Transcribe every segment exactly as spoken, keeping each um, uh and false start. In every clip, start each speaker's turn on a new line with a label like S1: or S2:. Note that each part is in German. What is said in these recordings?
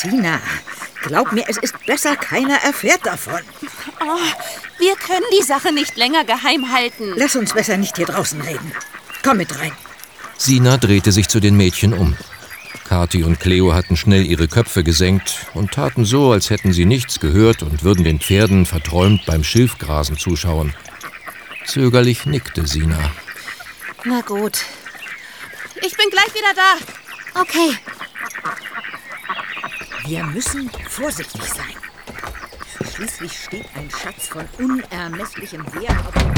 S1: Sina, glaub mir, es ist besser, keiner erfährt davon.
S2: Oh, wir können die Sache nicht länger geheim halten.
S1: Lass uns besser nicht hier draußen reden. Komm mit rein.
S3: Sina drehte sich zu den Mädchen um. Kathi und Cleo hatten schnell ihre Köpfe gesenkt und taten so, als hätten sie nichts gehört und würden den Pferden verträumt beim Schilfgrasen zuschauen. Zögerlich nickte Sina.
S2: Na gut. Ich bin gleich wieder da.
S4: Okay.
S1: Wir müssen vorsichtig sein. Schließlich steht ein Schatz von unermesslichem Wert auf dem...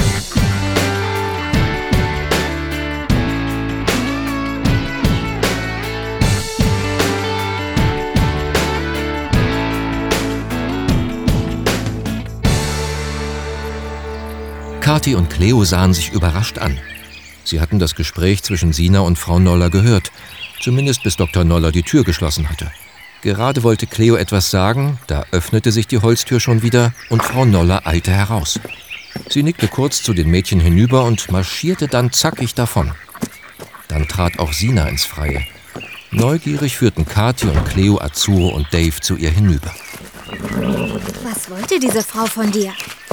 S3: Kathi und Cleo sahen sich überrascht an. Sie hatten das Gespräch zwischen Sina und Frau Noller gehört, zumindest bis Doktor Noller die Tür geschlossen hatte. Gerade wollte Cleo etwas sagen, da öffnete sich die Holztür schon wieder und Frau Noller eilte heraus. Sie nickte kurz zu den Mädchen hinüber und marschierte dann zackig davon. Dann trat auch Sina ins Freie. Neugierig führten Kathi und Cleo Azuro und Dave zu ihr hinüber.
S4: Was wollte diese Frau von dir?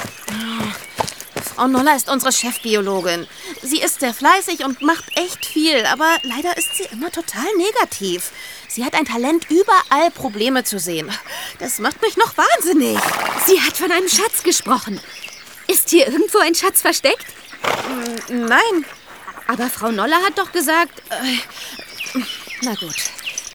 S2: Frau Noller ist unsere Chefbiologin. Sie ist sehr fleißig und macht echt viel, aber leider ist sie immer total negativ. Sie hat ein Talent, überall Probleme zu sehen. Das macht mich noch wahnsinnig.
S4: Sie hat von einem Schatz gesprochen. Ist hier irgendwo ein Schatz versteckt?
S2: Nein.
S4: Aber Frau Noller hat doch gesagt... Äh, na gut.